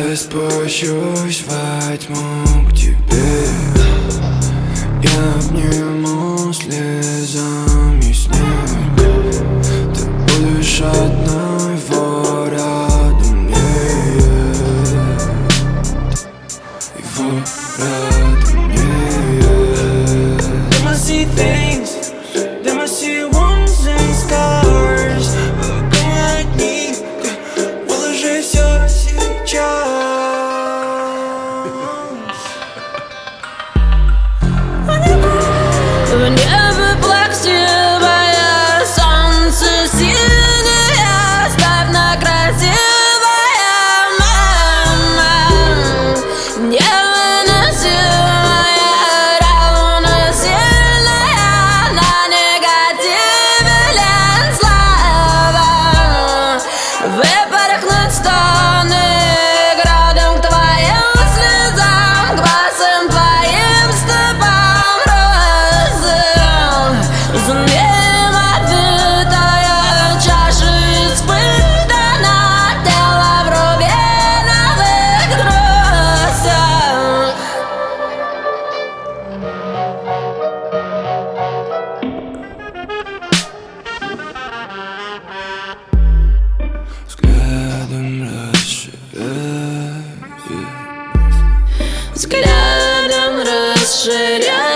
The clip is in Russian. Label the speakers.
Speaker 1: Я спущусь во тьму к тебе, я обниму слезами снег. Ты будешь одной рядом мне, его рядом мне.
Speaker 2: They must see things, they must see wounds and scars. Come at me, выложи все сейчас.
Speaker 3: В небе плаксивое солнце синее, оставь красивое, мама. Невыносимая, равносильная, на негативе лен слава. Выпорхнуть стоны градом к твоим слезам, к басам твоим стопам розы. Зумеем отбитая чаша испытана, тело в рубиновых брусьях.
Speaker 1: Взглядом расширяет,
Speaker 3: Взглядом расширяя.